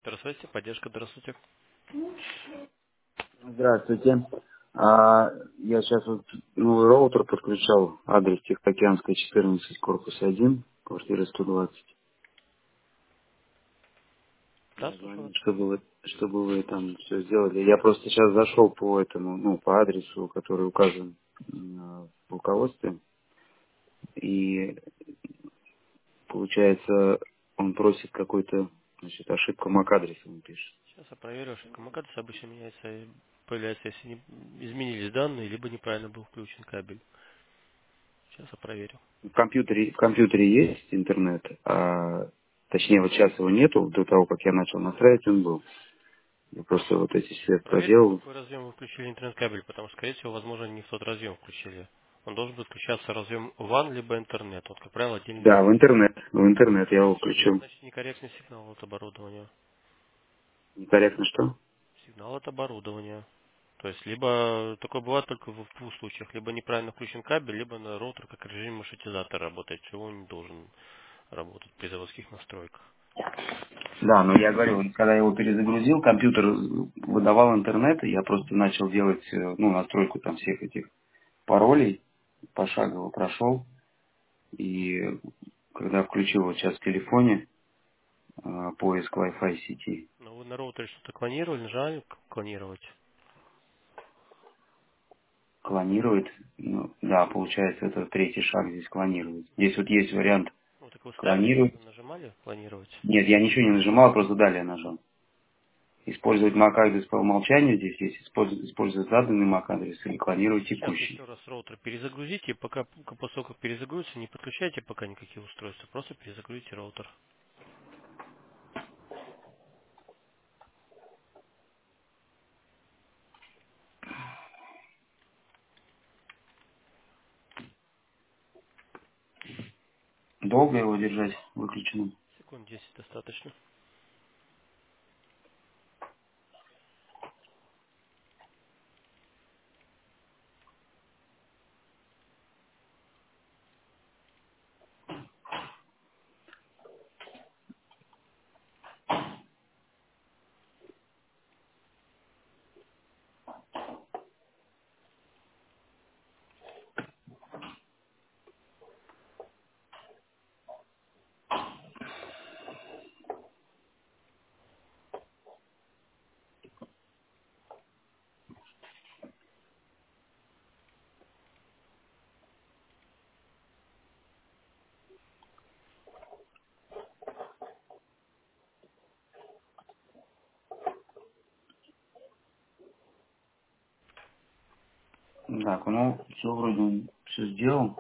Здравствуйте, поддержка, здравствуйте. Здравствуйте. Я сейчас вот новый роутер подключал, адрес Тихоокеанская, 14, корпус 1, квартира 120. Да, Я слушаю вас. звоню, чтобы вы там все сделали. Я просто сейчас зашел по этому, по адресу, который указан в руководстве, и получается, он просит какой-то, значит, ошибка MAC-адреса, он пишет. Сейчас я проверю, ошибка МКАДС обычно меняется, появляется, если изменились данные, либо неправильно был включен кабель. Сейчас я проверю. В компьютере есть интернет, точнее вот сейчас его нету, до того, как я начал настраивать, он был. Я просто вот эти все Проверьте, в проделал. какой разъем вы включили интернет-кабель, потому что, скорее всего, возможно, не в тот разъем включили. Он должен быть включаться разъем WAN, либо интернет. Вот, как правило, отдельный Да, в разъем. интернет. В интернет я его включил. Значит, некорректный сигнал от оборудования. Некорректно что? Сигнал от оборудования. То есть, либо такое бывает только в двух случаях. Либо неправильно включен кабель, либо на роутер как режим маршрутизатора работает, чего он не должен работать при заводских настройках. Да, но я говорю, вот когда я его перезагрузил, компьютер выдавал интернет, и я просто начал делать, настройку там всех этих паролей, пошагово прошел, и когда включил вот сейчас в телефоне поиск Wi-Fi сети, Но вы на роутере что-то клонировали, нажали клонировать? клонирует, да, получается, это третий шаг здесь клонировать. Здесь вот есть вариант Ну, так вы ставили клонировать. что-то, нажимали клонировать? Нет, я ничего не нажимал, просто далее нажал. Использовать MAC-адрес по умолчанию здесь есть, использовать заданный MAC-адрес или клонировать Сейчас текущий. еще раз роутер перезагрузите, и пока после того, как перезагрузится, не подключайте пока никакие устройства, просто перезагрузите роутер. Долго его держать выключенным? Секунд 10 достаточно. Так, все вроде он все сделал.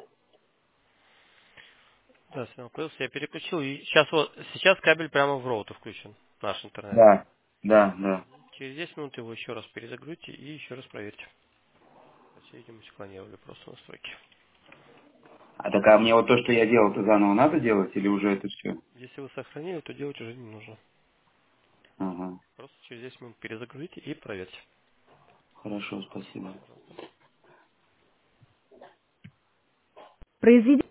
Да, сигнал появился, я переключил, и сейчас кабель прямо в роутер включен, наш интернет. Да, да, да. Через 10 минут его еще раз перезагрузите и еще раз проверьте. По всей видимости, клонировали просто настройки. Мне вот то, что я делал, то заново надо делать или уже это все? Если вы сохранили, то делать уже не нужно. Ага. Просто через 10 минут перезагрузите и проверьте. Хорошо, спасибо. Пожалуйста. Произведение